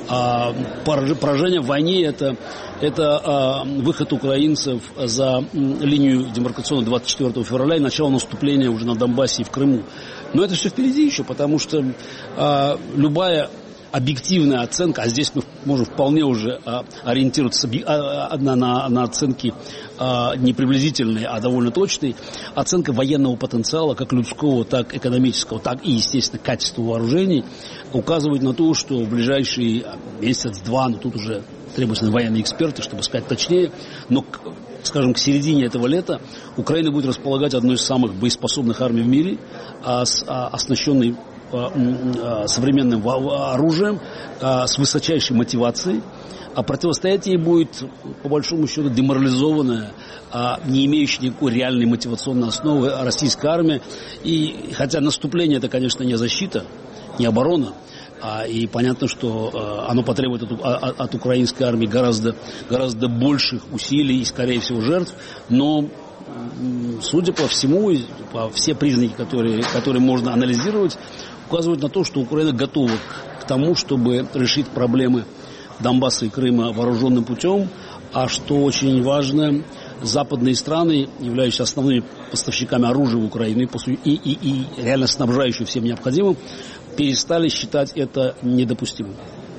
поражение в войне – это выход украинцев за линию демаркационную 24 февраля и начало наступления уже на Донбассе и в Крыму. Но это все впереди еще, потому что любая объективная оценка, а здесь мы можем вполне уже ориентироваться на оценки не приблизительные, а довольно точные, оценка военного потенциала, как людского, так экономического, так и, естественно, качества вооружений, указывает на то, что в ближайший месяц-два, но тут уже требуются военные эксперты, чтобы сказать точнее, но, скажем, к середине этого лета Украина будет располагать одной из самых боеспособных армий в мире, оснащенной современным оружием, с высочайшей мотивацией, а противостоять ей будет, по большому счету, деморализованная, не имеющая никакой реальной мотивационной основы российская армия. И хотя наступление это, конечно, не защита, не оборона, и понятно, что оно потребует от украинской армии гораздо больших усилий и, скорее всего, жертв, но судя по всему, по все признаки, которые можно анализировать, указывают на то, что Украина готова к тому, чтобы решить проблемы Донбасса и Крыма вооруженным путем, а что очень важно, западные страны, являющиеся основными поставщиками оружия в Украину и реально снабжающие всем необходимым, перестали считать это недопустимым.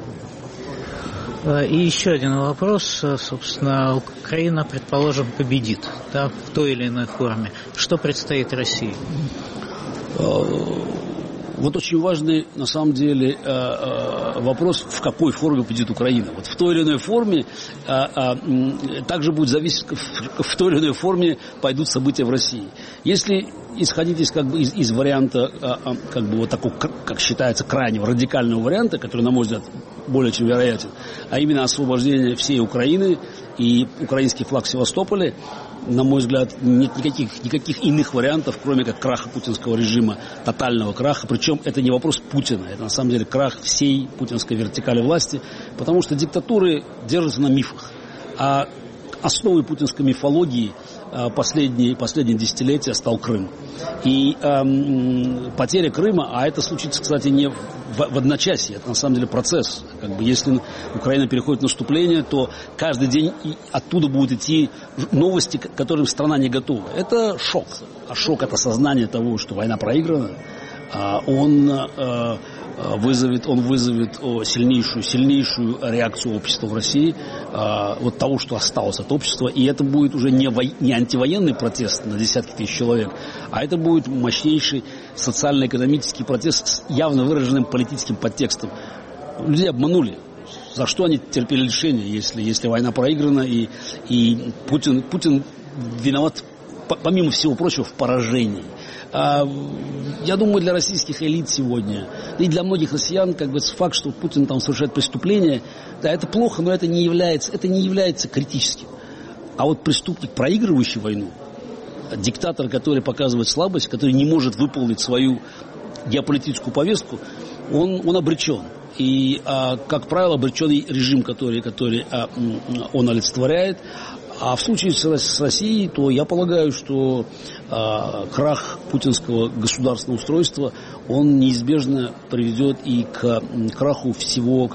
И еще один вопрос. Собственно, Украина, предположим, победит, да, в той или иной форме. Что предстоит России? Вот очень важный, на самом деле, вопрос, в какой форме победит Украина. Вот в той или иной форме, также будет зависеть, в той или иной форме пойдут события в России. Если исходить из варианта, вот такого, как считается, крайнего, радикального варианта, который, на мой взгляд, более чем вероятен, а именно освобождение всей Украины и украинский флаг в Севастополе, на мой взгляд, нет никаких иных вариантов, кроме как краха путинского режима, тотального краха. Причем это не вопрос Путина, это на самом деле крах всей путинской вертикали власти, потому что диктатуры держатся на мифах. А основой путинской мифологии последние десятилетия стал Крым. И потеря Крыма, а это случится, кстати, не в одночасье, это на самом деле процесс. Если Украина переходит в наступление, то каждый день оттуда будут идти новости, к которым страна не готова. Это шок. А шок – это сознание того, что война проиграна. Он вызовет сильнейшую реакцию общества в России, вот того, что осталось от общества. И это будет уже не антивоенный протест на десятки тысяч человек, а это будет мощнейший социально-экономический протест с явно выраженным политическим подтекстом. Людей обманули. За что они терпели лишения, если война проиграна, и Путин виноват, помимо всего прочего, в поражении. Я думаю, для российских элит сегодня, и для многих россиян, факт, что Путин там совершает преступление, да, это плохо, но это не является критическим. А вот преступник, проигрывающий войну, диктатор, который показывает слабость, который не может выполнить свою геополитическую повестку, он обречен. И, как правило, обреченный режим, который он олицетворяет. А в случае с Россией, то я полагаю, что крах путинского государственного устройства, он неизбежно приведет и к краху всего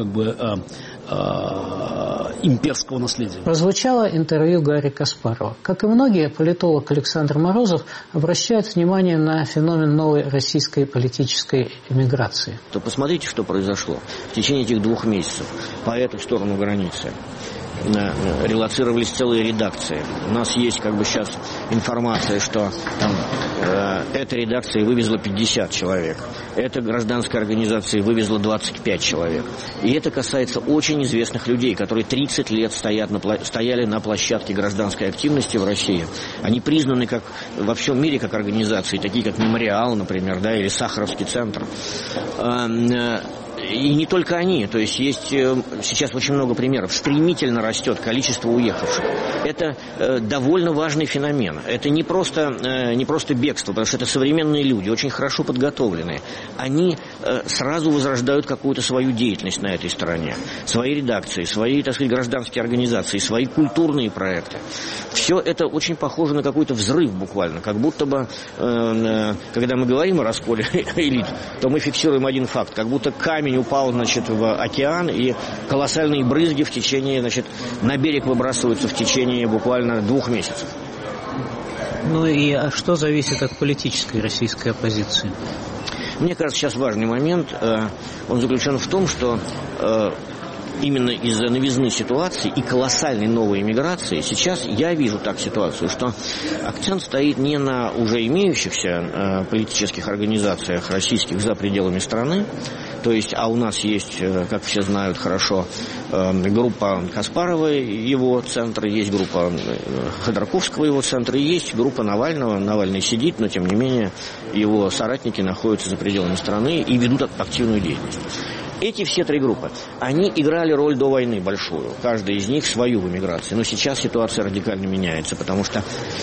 имперского наследия. Прозвучало интервью Гарри Каспарова. Как и многие, политолог Александр Морозов обращает внимание на феномен новой российской политической эмиграции. То посмотрите, что произошло в течение этих 2 месяцев по эту сторону границы. Релоцировались целые редакции. У нас есть сейчас информация, что там эта редакция вывезла 50 человек, эта гражданская организация вывезла 25 человек. И это касается очень известных людей, которые 30 лет стояли на площадке гражданской активности в России. Они признаны во всем мире как организации, такие как «Мемориал», например, да, или «Сахаровский центр». И не только они, то есть сейчас очень много примеров. Стремительно растет количество уехавших. Это довольно важный феномен. Это не просто бегство, потому что это современные люди, очень хорошо подготовленные. Они сразу возрождают какую-то свою деятельность на этой стороне. Свои редакции, свои, гражданские организации, свои культурные проекты. Все это очень похоже на какой-то взрыв буквально. Как будто бы, когда мы говорим о расколе элит, то мы фиксируем один факт. Как будто камень камень упал, значит, в океан, и колоссальные брызги в течение, значит, на берег выбрасываются в течение буквально 2 месяцев. Ну и что зависит от политической российской оппозиции? Мне кажется, сейчас важный момент, он заключен в том, что именно из-за новизны ситуации и колоссальной новой эмиграции сейчас я вижу так ситуацию, что акцент стоит не на уже имеющихся политических организациях российских за пределами страны, то есть, а у нас есть, как все знают хорошо, группа Каспарова, его центр, есть группа Ходорковского, его центр, и есть группа Навального. Навальный сидит, но тем не менее его соратники находятся за пределами страны и ведут активную деятельность. Эти все 3 группы, они играли роль до войны большую, каждая из них свою в эмиграции. Но сейчас ситуация радикально меняется, потому что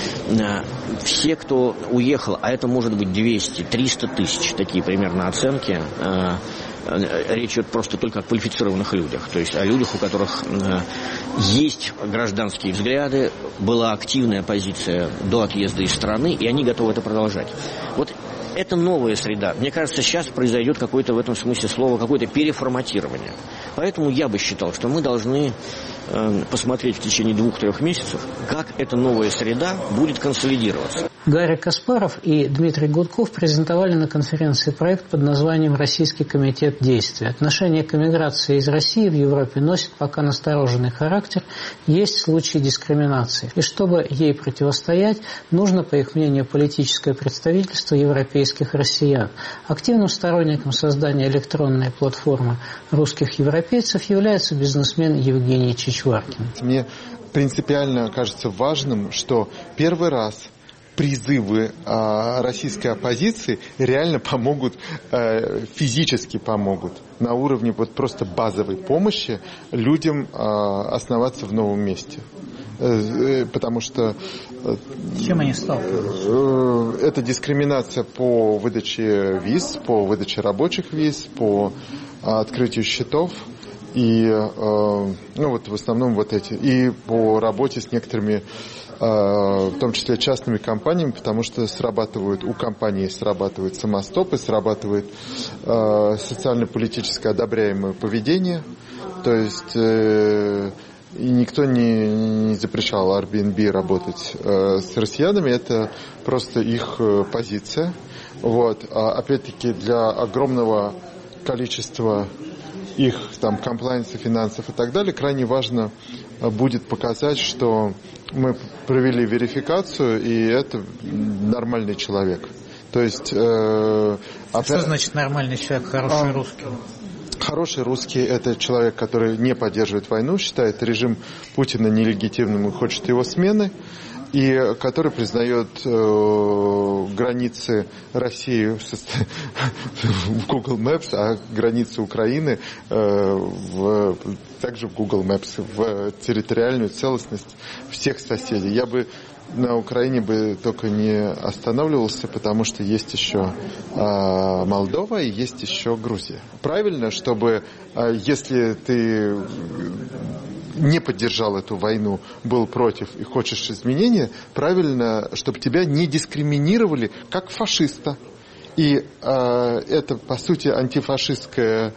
все, кто уехал, а это может быть 200-300 тысяч, такие примерно оценки, речь идет просто только о квалифицированных людях, то есть о людях, у которых есть гражданские взгляды, была активная позиция до отъезда из страны, и они готовы это продолжать. Вот это новая среда. Мне кажется, сейчас произойдет какое-то в этом смысле слова, какое-то переформатирование. Поэтому я бы считал, что мы должны посмотреть в течение 2-3 месяцев, как эта новая среда будет консолидироваться. Гарри Каспаров и Дмитрий Гудков презентовали на конференции проект под названием «Российский комитет действия». Отношение к эмиграции из России в Европе носит пока настороженный характер, есть случаи дискриминации. И чтобы ей противостоять, нужно, по их мнению, политическое представительство европейских россиян. Активным сторонником создания электронной платформы русских европейцев является бизнесмен Евгений Чичваркин. Мне принципиально кажется важным, что первый раз призывы российской оппозиции реально помогут, физически помогут на уровне вот просто базовой помощи людям основаться в новом месте. Потому что с чем они сталкиваются? Это дискриминация по выдаче виз, по выдаче рабочих виз, по открытию счетов. И, ну вот в основном вот эти. И по работе с некоторыми, в том числе частными компаниями, потому что у компании срабатывают самостопы, срабатывает социально-политическое одобряемое поведение. То есть и никто не запрещал Airbnb работать с россиянами, это просто их позиция. Вот. А опять-таки для огромного количества их там комплайенса, финансов и так далее, крайне важно будет показать, что мы провели верификацию, и это нормальный человек. То есть... Что значит нормальный человек, хороший русский? Хороший русский – это человек, который не поддерживает войну, считает режим Путина нелегитимным и хочет его смены, и который признает границы России в Google Maps, а границы Украины также в Google Maps, в территориальную целостность всех соседей. Я бы на Украине бы только не останавливался, потому что есть еще Молдова и есть еще Грузия. Правильно, чтобы если ты не поддержал эту войну, был против и хочешь изменения, правильно, чтобы тебя не дискриминировали как фашиста. И это, по сути, антифашистская,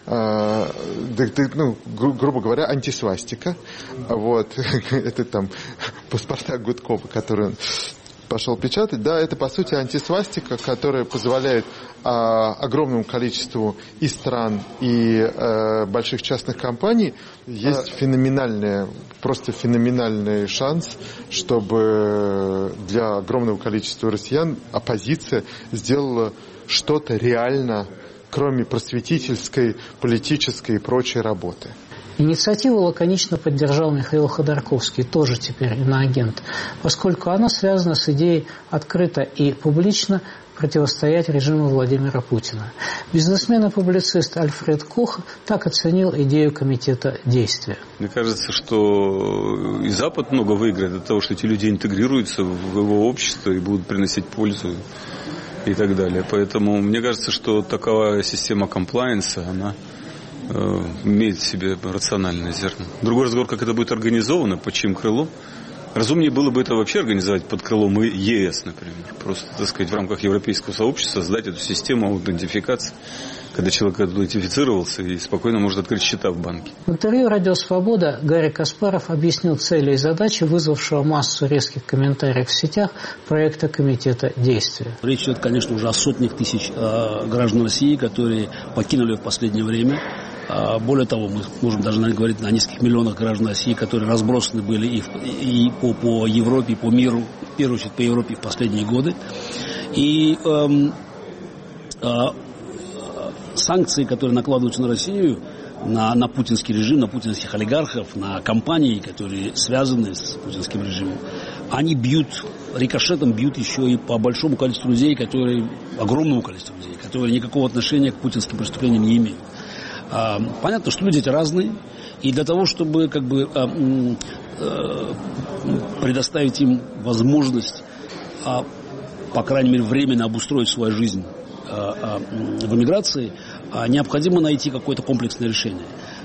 грубо говоря, антисвастика. Вот. Это там паспорта Гудкова, который он пошел печатать. Да, это, по сути, антисвастика, которая позволяет огромному количеству и стран, и больших частных компаний есть просто феноменальный шанс, чтобы для огромного количества россиян оппозиция сделала что-то реально, кроме просветительской, политической и прочей работы. Инициативу лаконично поддержал Михаил Ходорковский, тоже теперь иноагент, поскольку она связана с идеей открыто и публично противостоять режиму Владимира Путина. Бизнесмен и публицист Альфред Кох так оценил идею комитета действия. Мне кажется, что и Запад много выиграет от того, что эти люди интегрируются в его общество и будут приносить пользу и так далее. Поэтому мне кажется, что такая система комплаенса, она имеет в себе рациональное зерно. Другой разговор, как это будет организовано, под чьим крылом. Разумнее было бы это вообще организовать под крылом ЕС, например. Просто, так сказать, в рамках европейского сообщества создать эту систему аутентификации когда человек идентифицировался и спокойно может открыть счета в банке. В интервью «Радио Свобода» Гарри Каспаров объяснил цели и задачи, вызвавшего массу резких комментариев в сетях проекта Комитета действия. Речь идет, конечно, уже о сотнях тысяч граждан России, которые покинули в последнее время. Более того, мы можем даже говорить о нескольких миллионах граждан России, которые разбросаны были и по Европе, и по миру, в первую очередь по Европе в последние годы. И санкции, которые накладываются на Россию, на путинский режим, на путинских олигархов, на компании, которые связаны с путинским режимом, они рикошетом бьют еще и по большому количеству людей, огромному количеству людей, которые никакого отношения к путинским преступлениям не имеют. Понятно, что люди эти разные, и для того, чтобы предоставить им возможность, по крайней мере, временно обустроить свою жизнь в эмиграции, необходимо найти какое-то комплексное решение.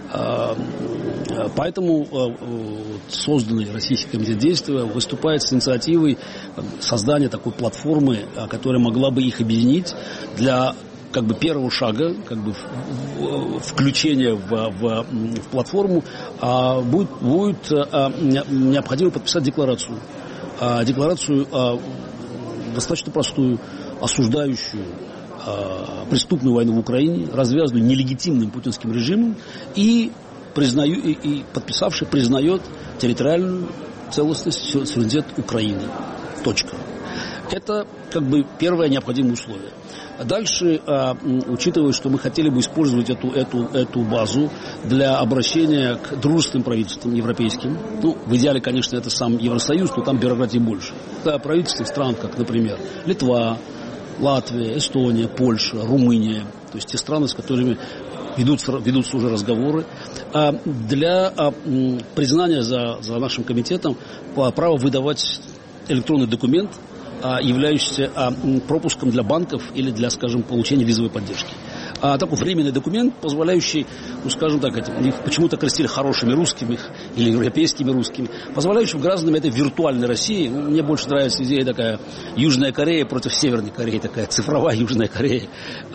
Поэтому созданный Российский комитет действия выступает с инициативой создания такой платформы, которая могла бы их объединить для первого шага, включения в платформу, будет необходимо подписать декларацию. Декларацию достаточно простую, осуждающую преступную войну в Украине, развязанную нелегитимным путинским режимом, и подписавший признает территориальную целостность, суверенитет Украины. Точка. Это первое необходимое условие. Дальше, учитывая, что мы хотели бы использовать эту базу для обращения к дружественным правительствам европейским, в идеале, конечно, это сам Евросоюз, но там бюрократии больше. Это правительства стран, как, например, Литва, Латвия, Эстония, Польша, Румыния, то есть те страны, с которыми ведутся уже разговоры, для признания за нашим комитетом права выдавать электронный документ, являющийся пропуском для банков или для, получения визовой поддержки. Такой временный документ, позволяющий, их почему-то крестили хорошими русскими или европейскими русскими, позволяющий гражданам этой виртуальной России, мне больше нравится идея такая Южная Корея против Северной Кореи, такая цифровая Южная Корея,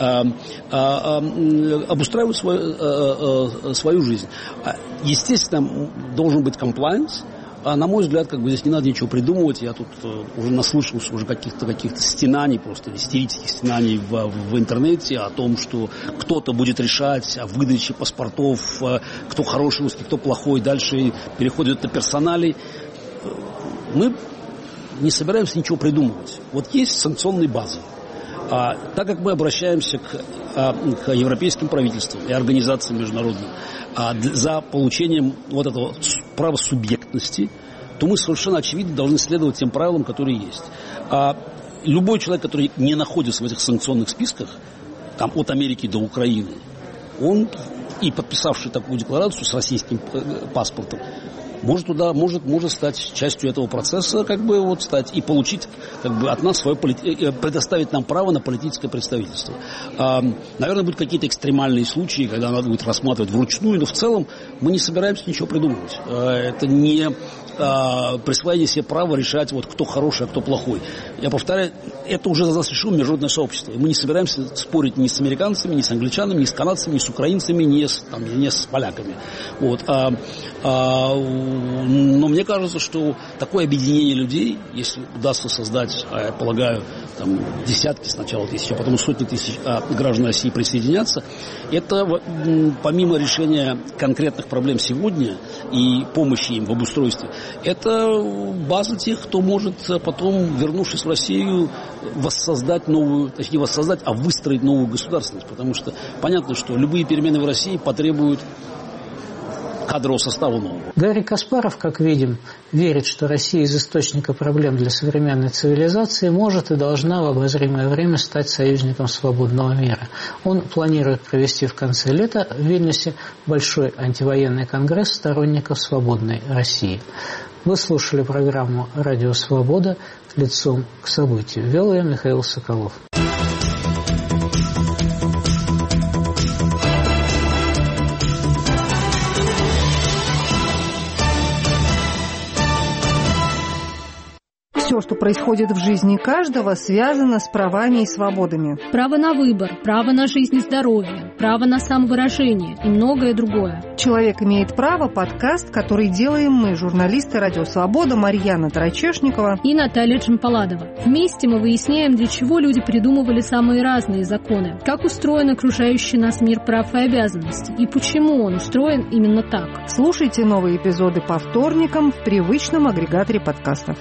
обустраивать свою жизнь. Естественно, должен быть комплайенс. На мой взгляд, здесь не надо ничего придумывать. Я тут уже наслышался каких-то стенаний, просто истерических стенаний в интернете о том, что кто-то будет решать о выдаче паспортов, кто хороший русский, кто плохой. Дальше переходит на персоналей. Мы не собираемся ничего придумывать. Вот есть санкционные базы. Так как мы обращаемся к европейским правительствам и организациям международным за получением этого права субъектности, то мы совершенно очевидно должны следовать тем правилам, которые есть. Любой человек, который не находится в этих санкционных списках, от Америки до Украины, он, и подписавший такую декларацию с российским паспортом, может стать частью этого процесса, стать и получить от нас предоставить нам право на политическое представительство. Наверное, будут какие-то экстремальные случаи, когда надо будет рассматривать вручную, но в целом мы не собираемся ничего придумывать. Это не присвоение себе права решать, кто хороший, а кто плохой. Я повторяю, это уже за нас решило международное сообщество. И мы не собираемся спорить ни с американцами, ни с англичанами, ни с канадцами, ни с украинцами, ни с поляками. Но мне кажется, что такое объединение людей, если удастся создать, я полагаю, десятки сначала тысяч, а потом сотни тысяч граждан России присоединятся, это помимо решения конкретных проблем сегодня и помощи им в обустройстве, это база тех, кто может потом, вернувшись в Россию, выстроить новую государственность. Потому что понятно, что любые перемены в России потребуют кадрового состава нового. Гарри Каспаров, как видим, верит, что Россия из источника проблем для современной цивилизации может и должна в обозримое время стать союзником свободного мира. Он планирует провести в конце лета в Вильнюсе большой антивоенный конгресс сторонников свободной России. Вы слушали программу «Радио Свобода. Лицом к событию». Вел я Михаил Соколов. Все, что происходит в жизни каждого, связано с правами и свободами. Право на выбор, право на жизнь и здоровье, право на самовыражение и многое другое. «Человек имеет право» — подкаст, который делаем мы, журналисты «Радио Свобода» Марьяна Тарачешникова и Наталья Джампаладова. Вместе мы выясняем, для чего люди придумывали самые разные законы, как устроен окружающий нас мир прав и обязанностей, и почему он устроен именно так. Слушайте новые эпизоды по вторникам в привычном агрегаторе подкастов.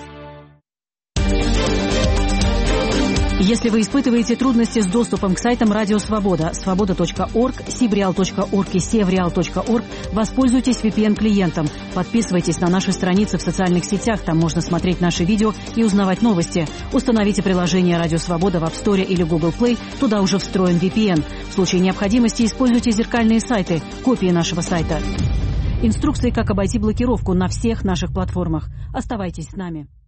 Если вы испытываете трудности с доступом к сайтам Радио Свобода, свобода.орг, sibreal.org и sevreal.org, воспользуйтесь VPN-клиентом. Подписывайтесь на наши страницы в социальных сетях, там можно смотреть наши видео и узнавать новости. Установите приложение Радио Свобода в App Store или Google Play, туда уже встроен VPN. В случае необходимости используйте зеркальные сайты, копии нашего сайта. Инструкции, как обойти блокировку на всех наших платформах. Оставайтесь с нами.